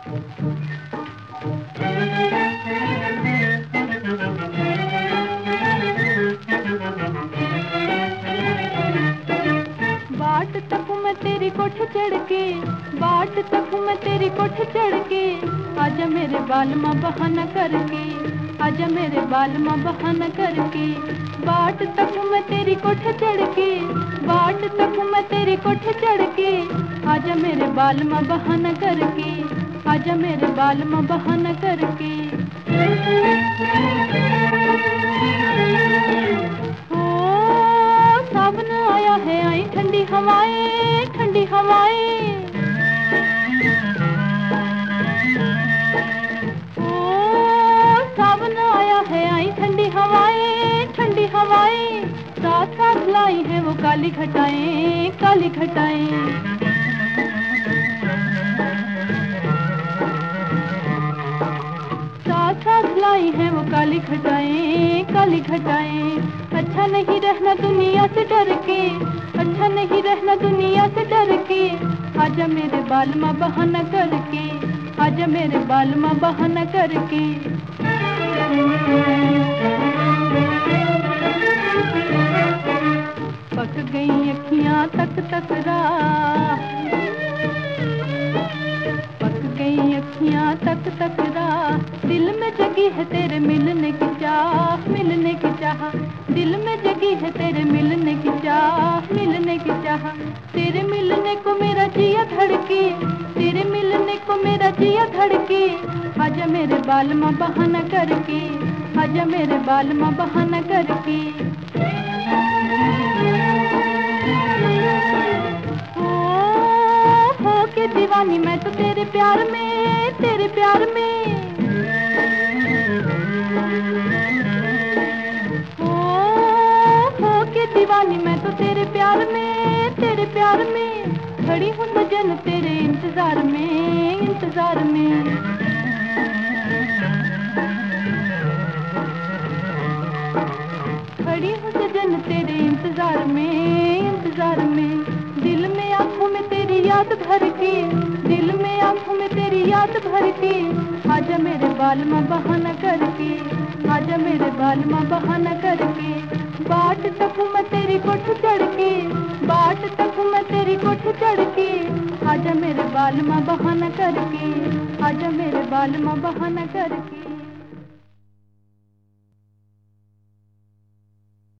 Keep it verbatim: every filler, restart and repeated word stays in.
बाट तक मैं तेरी कोठ चढ़ के, बाट तक मैं तेरी कोठ चढ़ के, आजा मेरे बाल माँ बहाना करके, आजा मेरे बाल माँ बहाना करके। बाट तक मैं तेरी कोठ चढ़ के, बाट तक मैं तेरी कोठ चढ़ के, आजा मेरे बाल माँ बहाना करके, आजा मेरे बाल माँ बहाना करके। ओ सावन आया है, आई ठंडी हवाएं, ठंडी हवाएं। ओ सावन आया है, आई ठंडी हवाएं, ठंडी हवाएं। साथ साथ लाई है वो काली घटाएं, काली घटाएं। साथ लाई है वो काली घटाएं, काली घटाएं। अच्छा नहीं रहना दुनिया से डर के, अच्छा नहीं रहना दुनिया से डर के, आजा मेरे बाल माँ बहाना करके, आजा मेरे बाल माँ बहाना करके। पक गई अखियाँ तक तक राह, पक गई अखियाँ तक तक राह, दिल में जगी है तेरे मिलने की चाह, मिलने की चाह। दिल में जगी है तेरे मिलने की चाह, मिलने की चाह। तेरे मिलने को मेरा जिया धड़के, तेरे मिलने को मेरा जिया धड़के, आजा मेरे बाल माँ बहाना करके, आजा मेरे बाल माँ बहाना करके। ओ हो के दीवानी मैं तो तेरे प्यार में, तेरे प्यार में। दीवानी मैं तो तेरे प्यार में, तेरे प्यार में। खड़ी हूँ सजन तेरे इंतजार में, इंतजार में। खड़ी हूँ सजन तेरे इंतजार में, इंतजार में। दिल में आंखों में तेरी याद भर के, दिल में आंखों में तेरी याद भर के, आजा मेरे बाल माँ बहाना करके, आजा मेरे बाल माँ बहाना करके। बाट तक मैं तेरी कोठ चढ़ के, बाट तक मैं तेरी कोठ चढ़ के, आजा मेरे बाल माँ बहाना करके, आजा मेरे बाल माँ बहाना करके।